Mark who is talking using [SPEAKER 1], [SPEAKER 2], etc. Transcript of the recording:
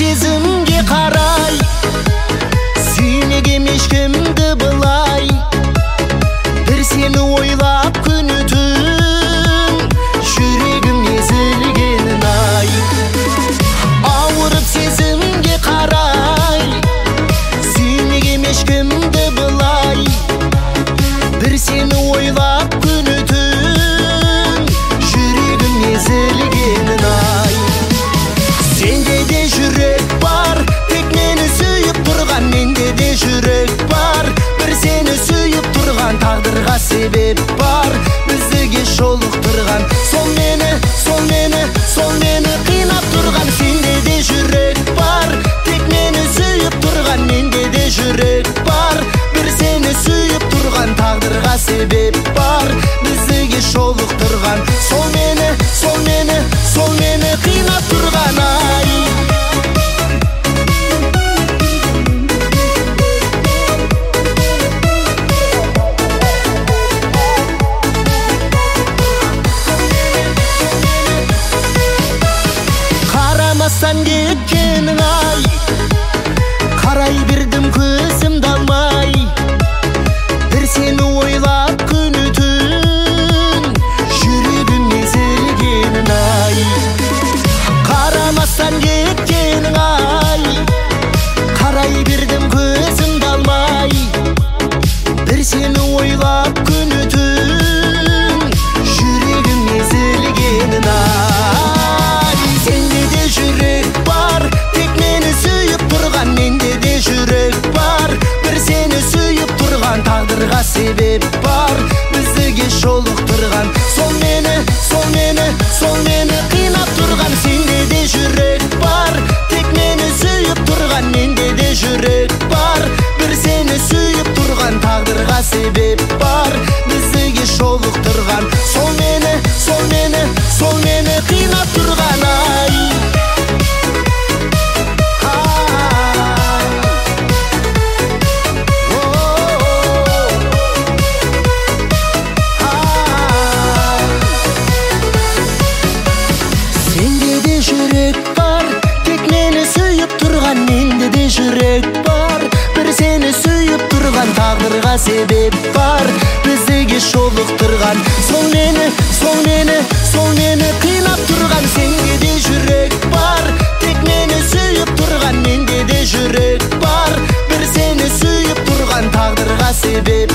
[SPEAKER 1] сезімге қарай, сүймегем ешкімді былай. Бір сені ойлап күні түн, жүрегім езілгенін ай. Ауырып сезімге қарай, сүймегем ешкімді былай. Бір сені ойлап күні түн, жүрегім езілгенін ай. Сенде де жүрек бар, тек мені сүйіп тұрған. Менде де жүрек бар, бір сені сүйіп тұрған. Тағдырға себеп бар, біздіге жолықтырған. Сол мені қинап тұрған. Сенде де жүрек бар, тек мені сүйіп тұрған. Менде де жүрек бар, бір сені сүйіп тұрған. Тағдырға себеп бар, біздіге жолықтырған. Сол мені қинап тұрған ай. Қарамастан кеткенің ай, қарай бердім көзімді алмай. Бір сені ойлап күні түн, жүрегім езілгенін ай. Қарамастан кеткенің ай, қарай бердім көзімді алмай. Бір сені ойлап күні түн, жүрегім езілгенін ай. Сенде де жүрек бар, тек мені сүйіп тұрған. Менде де жүрек бар, бір сені сүйіп тұрған. Тағдырға себеп бар, біздіге жолықтырған. Сол мені қинап тұрған. Сенде де жүрек бар, тек мені сүйіп тұрған. Менде де жүрек бар, бір сені сүйіп тұрған. Тағдырға себеп бар, біздіге жолықтырған. Сол мені қинап тұрған ай. Сенде де жүрек бар, тек мені сүйіп тұрған. Менде де жүрек бар, бір сені сүйіп тұрған. Тағдырға себеп бар, біздіге жолықтырған. Сол мені қинап тұрған. Сенде де жүрек бар, тек мені сүйіп тұрған. Менде де жүрек бар, бір сені сүйіп тұрған. Тағдырға себеп